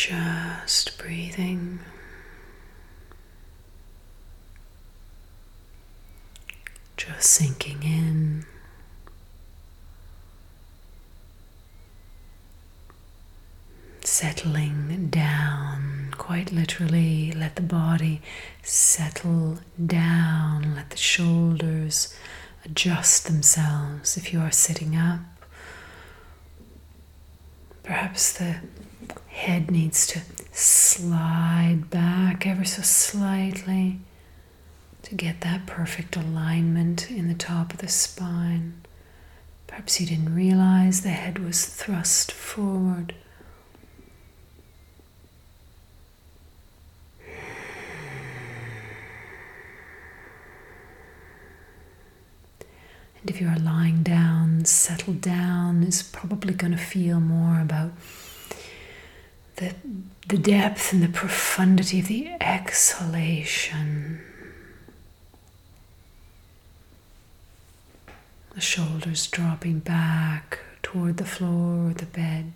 Just breathing. Just sinking in. Settling down, quite literally, let the body settle down, let the shoulders adjust themselves. If you are sitting up, perhaps the head needs to slide back ever so slightly to get that perfect alignment in the top of the spine. Perhaps you didn't realize the head was thrust forward. And if you are lying down, settle down is probably going to feel more about the depth and the profundity of the exhalation. The shoulders dropping back toward the floor or the bed.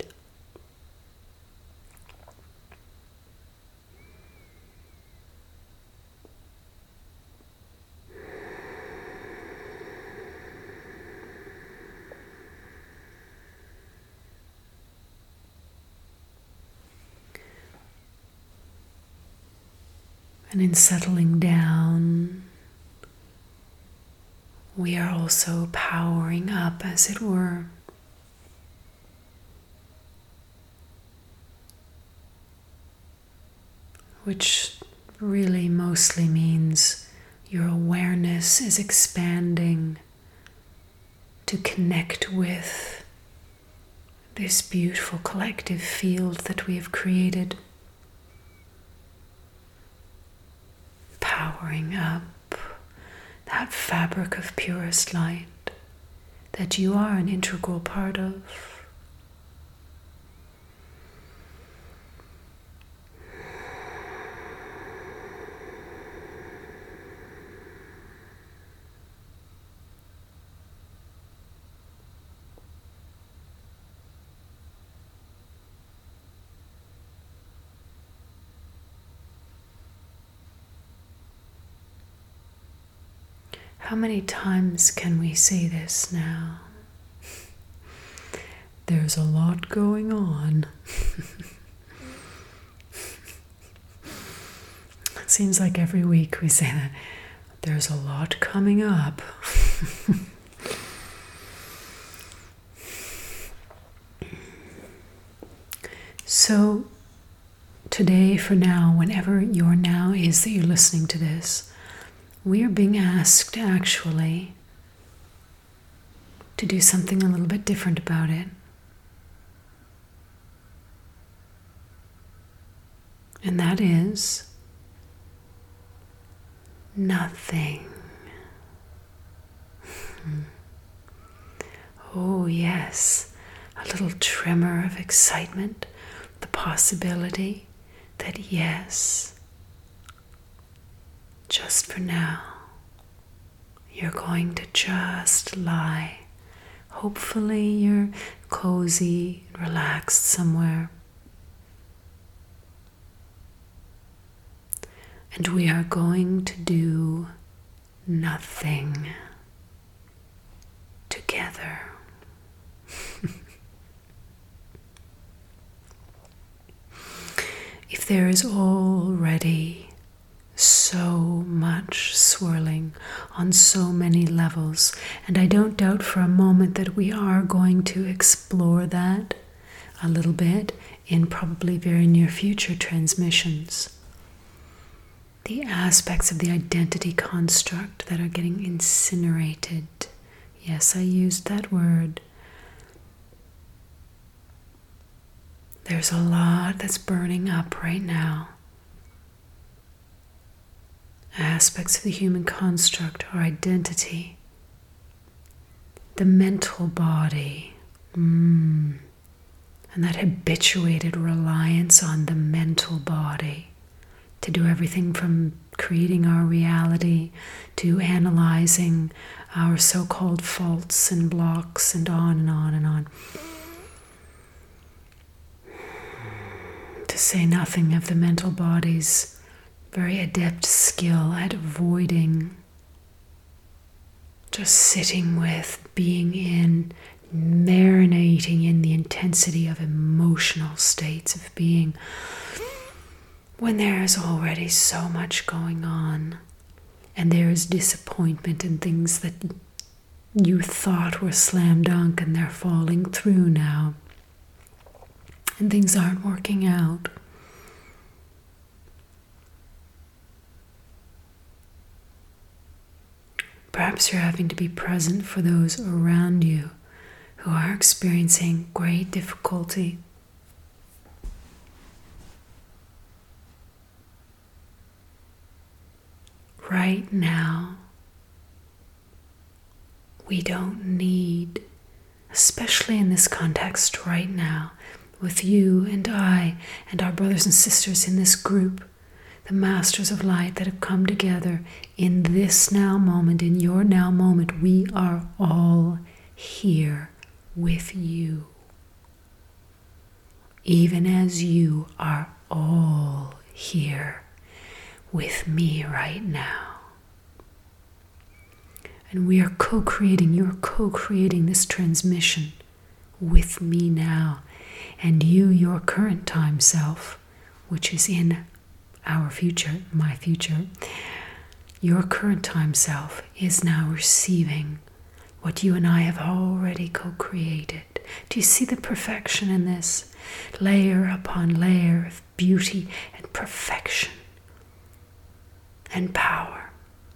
And in settling down, we are also powering up, as it were. Which really mostly means your awareness is expanding to connect with this beautiful collective field that we have created. Powering up that fabric of purest light that you are an integral part of. How many times can we say this now? There's a lot going on. It seems like every week we say that. There's a lot coming up. So today, for now, whenever your now is that you're listening to this, we are being asked actually to do something a little bit different about it. And that is nothing. Oh yes, a little tremor of excitement, the possibility that yes, just for now, you're going to just lie. Hopefully you're cozy, relaxed somewhere. And we are going to do nothing together. If there is already so much swirling on so many levels, and I don't doubt for a moment that we are going to explore that a little bit in probably very near future transmissions. The aspects of the identity construct that are getting incinerated. Yes, I used that word. There's a lot that's burning up right now. Aspects of the human construct, our identity, the mental body, and that habituated reliance on the mental body to do everything from creating our reality to analyzing our so-called faults and blocks and on and on and on. To to say nothing of the mental body's very adept skill at avoiding, just sitting with, being in, marinating in the intensity of emotional states of being when there is already so much going on and there is disappointment in things that you thought were slam dunk and they're falling through now and things aren't working out. Perhaps you're having to be present for those around you who are experiencing great difficulty. Right now, we don't need, especially in this context right now, with you and I and our brothers and sisters in this group, the masters of light that have come together in this now moment, in your now moment, we are all here with you. Even as you are all here with me right now. And we are co-creating, you're co-creating this transmission with me now. And you, your current time self, which is in our future, my future, your current time self is now receiving what you and I have already co-created. Do you see the perfection in this? Layer upon layer of beauty and perfection and power.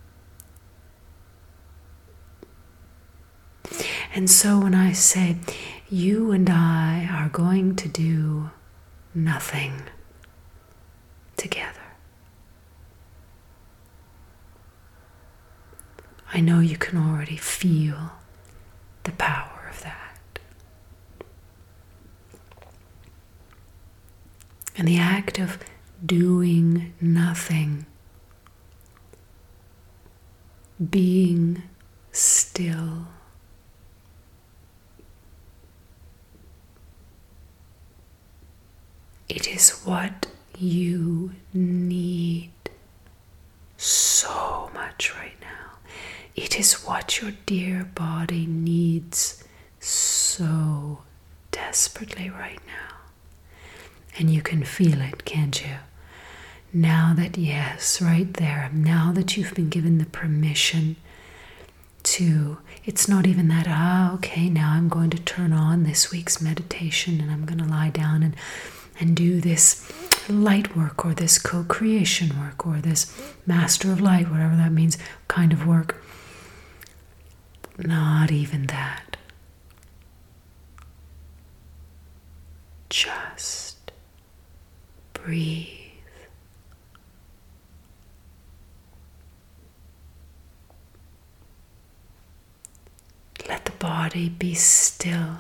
And so when I say, you and I are going to do nothing together, I know you can already feel the power of that. And the act of doing nothing, being still, it is what you need so much right now. It is what your dear body needs so desperately right now. And you can feel it, can't you? Now that, yes, right there, now that you've been given the permission to, it's not even that, okay, now I'm going to turn on this week's meditation and I'm going to lie down and do this light work or this co-creation work or this master of light, whatever that means, kind of work. Not even that. Just breathe. Let the body be still.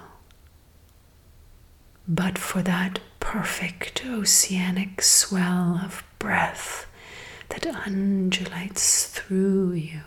But for that perfect oceanic swell of breath that undulates through you.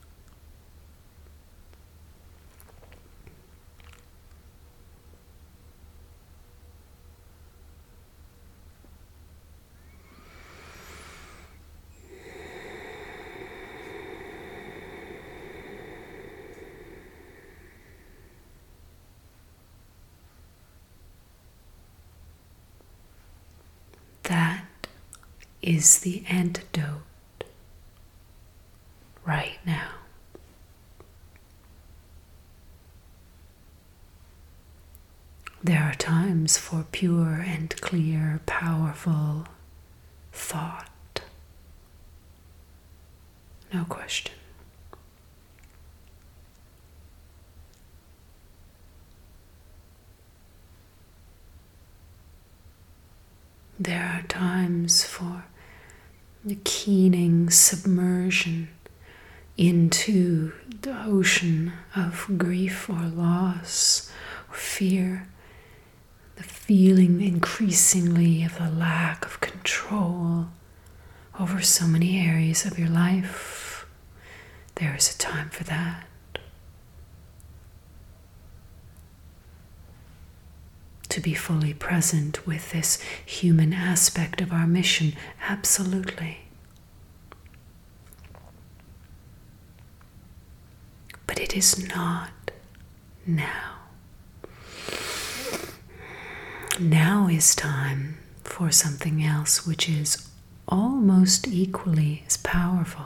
That is the antidote right now. There are times for pure and clear, powerful thought. No question. There are times for the keening submersion into the ocean of grief or loss or fear, the feeling increasingly of the lack of control over so many areas of your life. There is a time for that. to be fully present with this human aspect of our mission? Absolutely. But it is not now. Now is time for something else which is almost equally as powerful.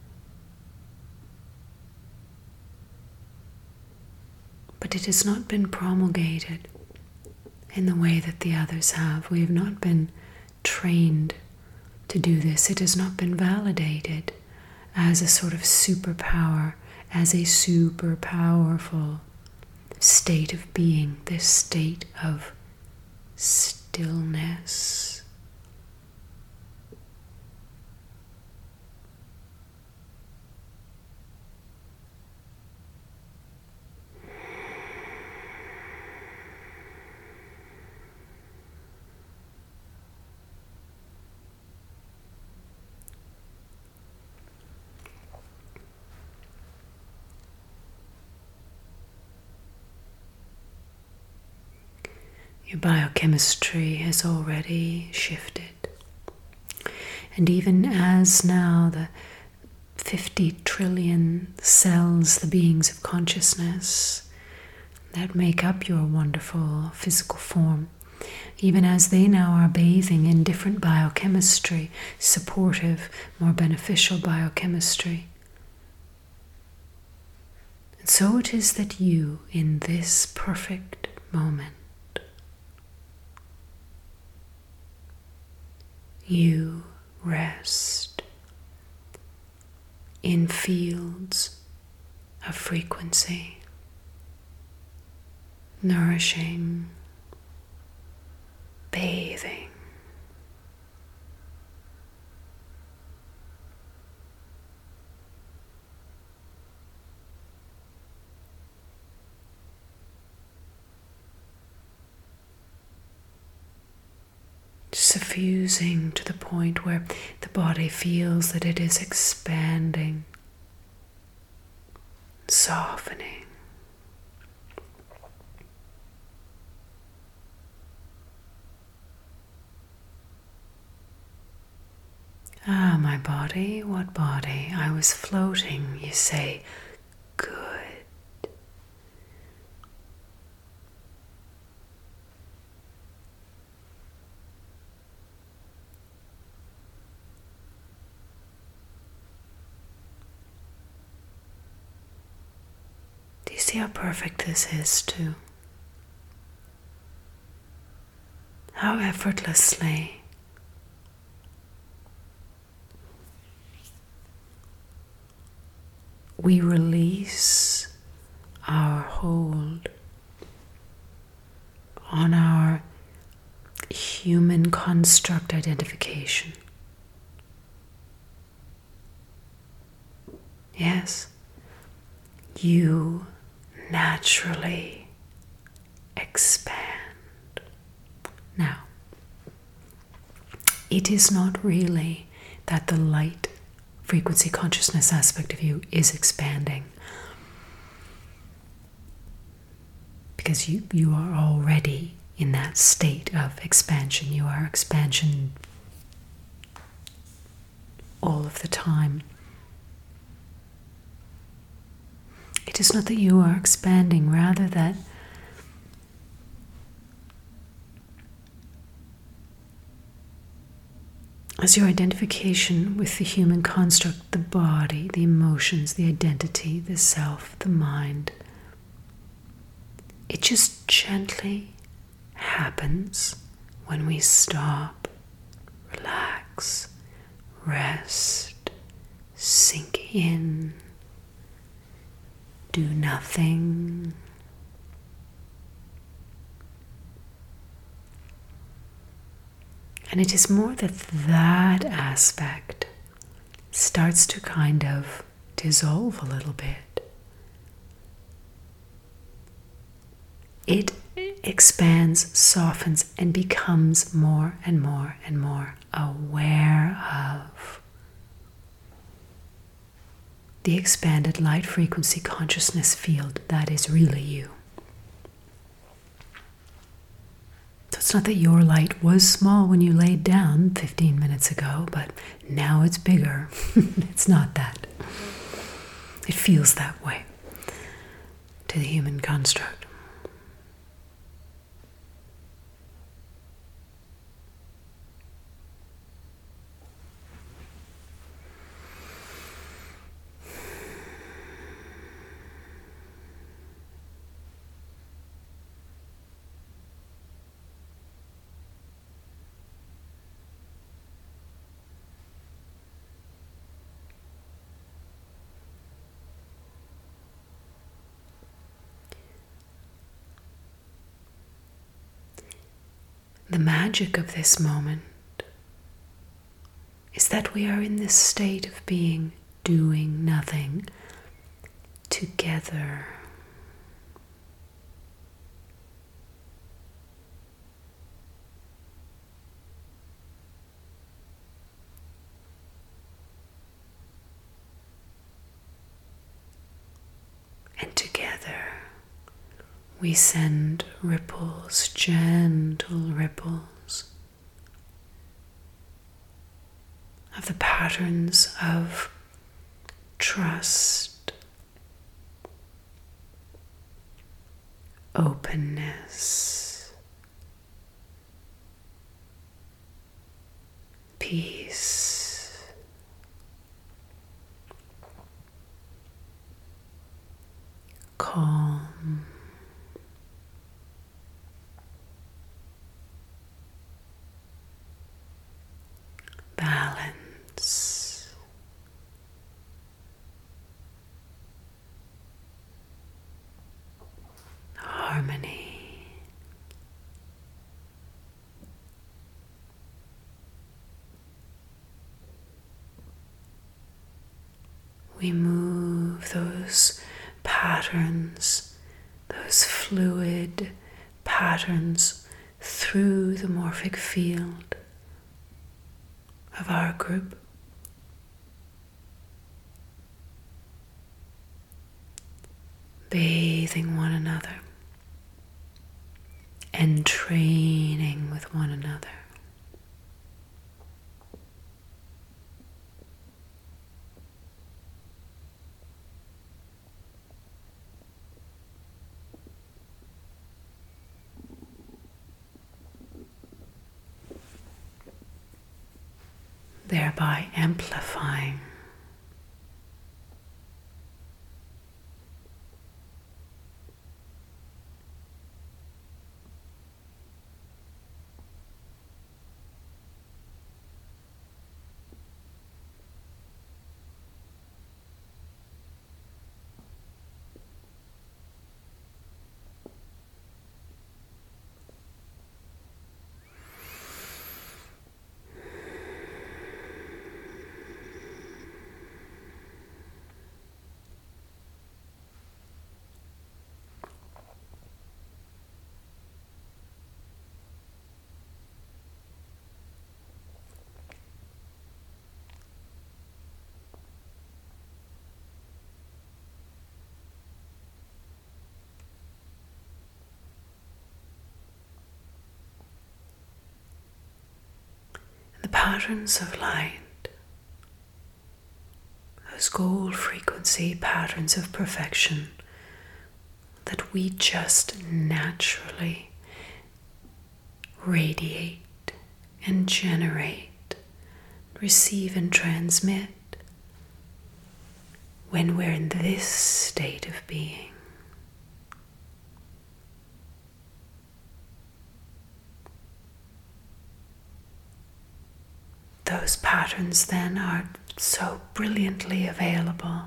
But it has not been promulgated in the way that the others have. We have not been trained to do this. It has not been validated as a sort of superpower, as a super powerful state of being, this state of stillness. Your biochemistry has already shifted. And even as now the 50 trillion cells, the beings of consciousness that make up your wonderful physical form, even as they now are bathing in different biochemistry, supportive, more beneficial biochemistry. And so it is that you, in this perfect moment, you rest in fields of frequency, nourishing, bathing. Suffusing to the point where the body feels that it is expanding, softening. Ah, my body, what body? I was floating, you say. Good. Do you see how perfect this is too? How effortlessly we release our hold on our human construct identification. Yes, you naturally expand. Now, it is not really that the light frequency consciousness aspect of you is expanding, because you are already in that state of expansion. You are expansion all of the time. It is not that you are expanding, rather that as your identification with the human construct, the body, the emotions, the identity, the self, the mind, it just gently happens when we stop, relax, rest, sink in, do nothing. And it is more that that aspect starts to kind of dissolve a little bit. It expands, softens, and becomes more and more and more aware of the expanded light frequency consciousness field that is really you. So it's not that your light was small when you laid down 15 minutes ago, but now it's bigger. It's not that. It feels that way to the human construct. The magic of this moment is that we are in this state of being, doing nothing, together. And together we send ripples, gentle ripples, of the patterns of trust, openness, peace, calm, balance, harmony, we move those patterns, those fluid patterns through the morphic field of our group. Bathing one another, entraining with one another. Thereby amplifying. Patterns of light, those gold frequency patterns of perfection that we just naturally radiate and generate, receive and transmit when we're in this state of being. Those patterns then are so brilliantly available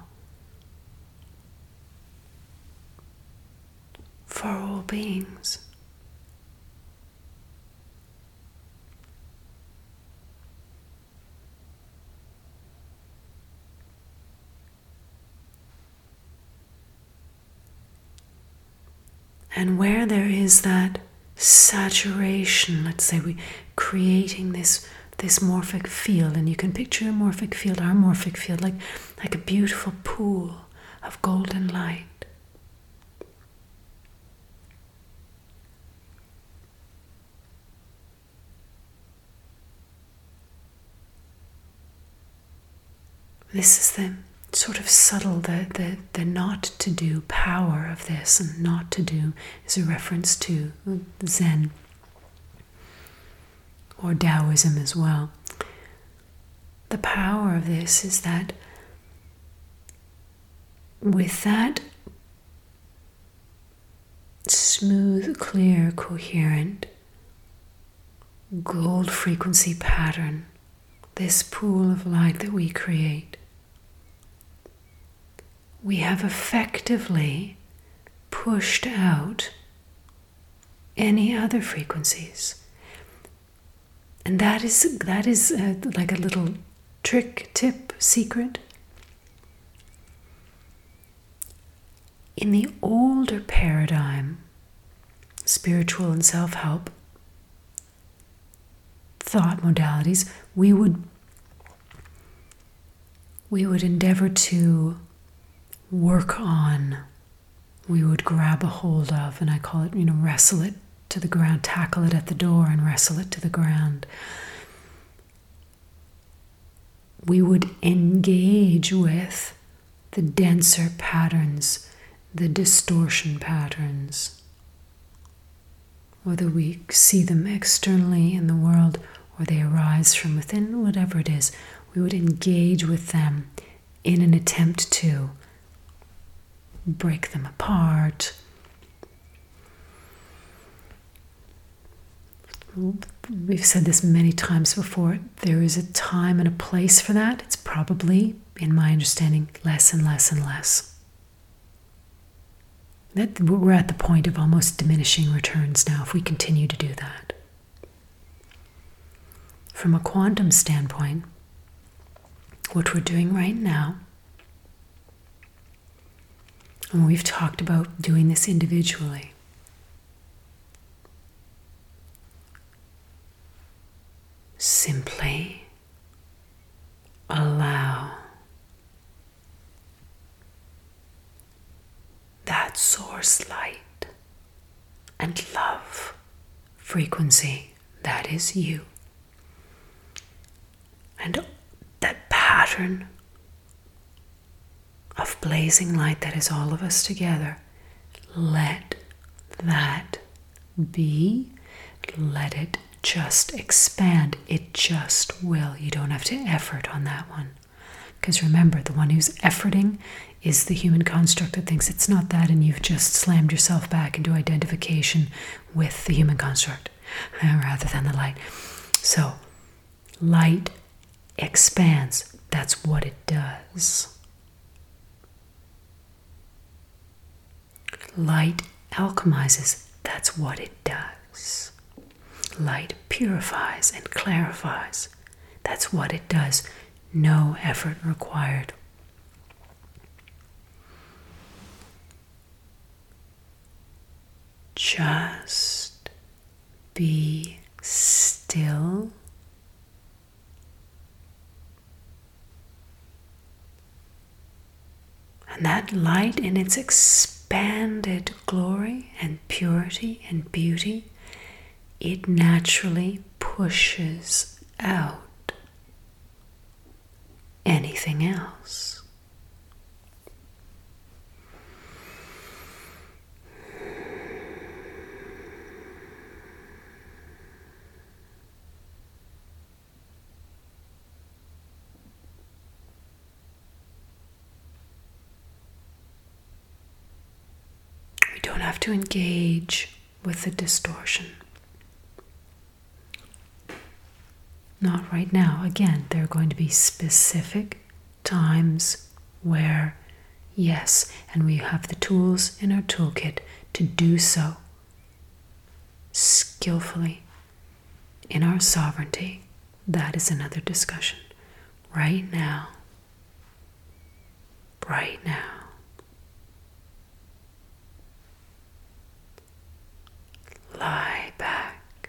for all beings. And where there is that saturation, let's say we creating this morphic field, and you can picture a morphic field, our morphic field, like a beautiful pool of golden light. This is the sort of subtle, the not to do power of this, and not to do is a reference to Zen or Taoism as well. The power of this is that with that smooth, clear, coherent gold frequency pattern, this pool of light that we create, we have effectively pushed out any other frequencies. And that is like a little trick, tip, secret. In the older paradigm, spiritual and self-help thought modalities, we would endeavor to work on, we would grab a hold of, and I call it, wrestle it to the ground, tackle it at the door and wrestle it to the ground. We would engage with the denser patterns, the distortion patterns, whether we see them externally in the world or they arise from within, whatever it is, we would engage with them in an attempt to break them apart. We've said this many times before. There is a time and a place for that. It's probably, in my understanding, less and less and less. We're at the point of almost diminishing returns now if we continue to do that. From a quantum standpoint, what we're doing right now, and we've talked about doing this individually, simply allow that source light and love frequency that is you, and that pattern of blazing light that is all of us together. Let that be. Let it just expand. It just will. You don't have to effort on that one. Because remember, the one who's efforting is the human construct that thinks it's not that, and you've just slammed yourself back into identification with the human construct rather than the light. So, light expands. That's what it does. Light alchemizes. That's what it does. Light purifies and clarifies. That's what it does. No effort required. Just be still. And that light in its expanded glory and purity and beauty, it naturally pushes out anything else. We don't have to engage with the distortion. Not right now. Again, there are going to be specific times where, yes, and we have the tools in our toolkit to do so skillfully in our sovereignty. That is another discussion. Right now. Right now. Lie back.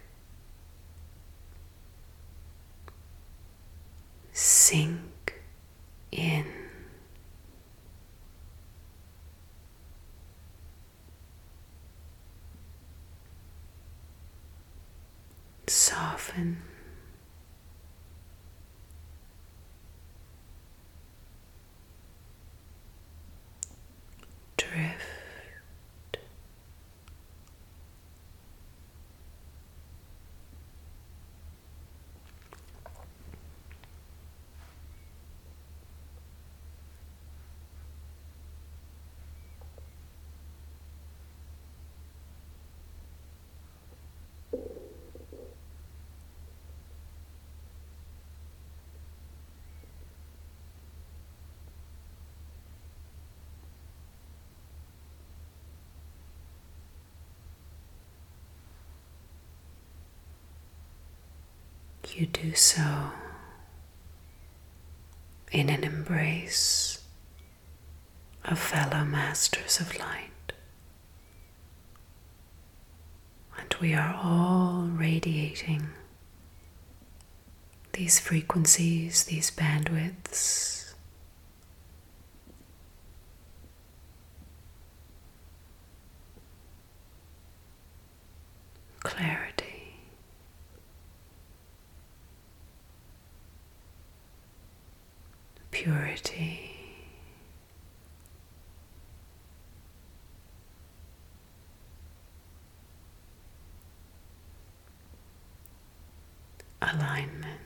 Sink in. Soften. you do so in an embrace of fellow masters of light. And we are all radiating these frequencies, these bandwidths, clarity, purity, alignment.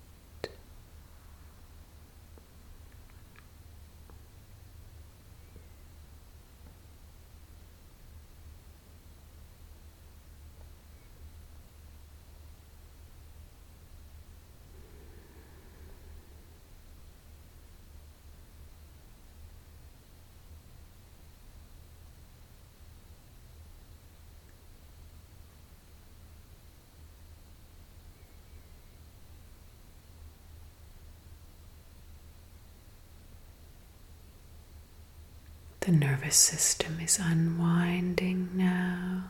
The nervous system is unwinding now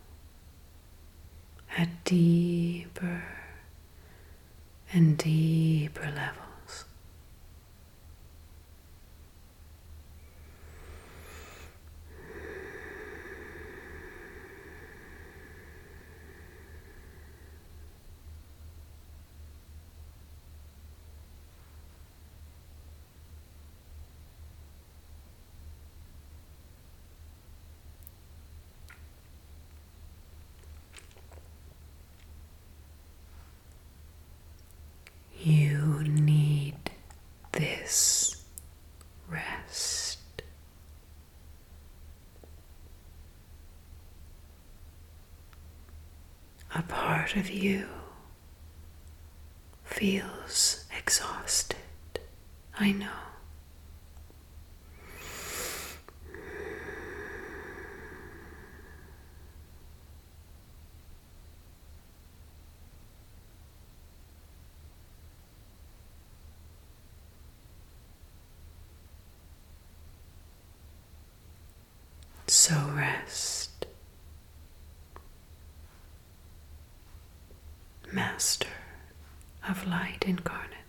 at deeper and deeper levels. You need this rest. A part of you feels exhausted. I know. So rest, Master of Light Incarnate.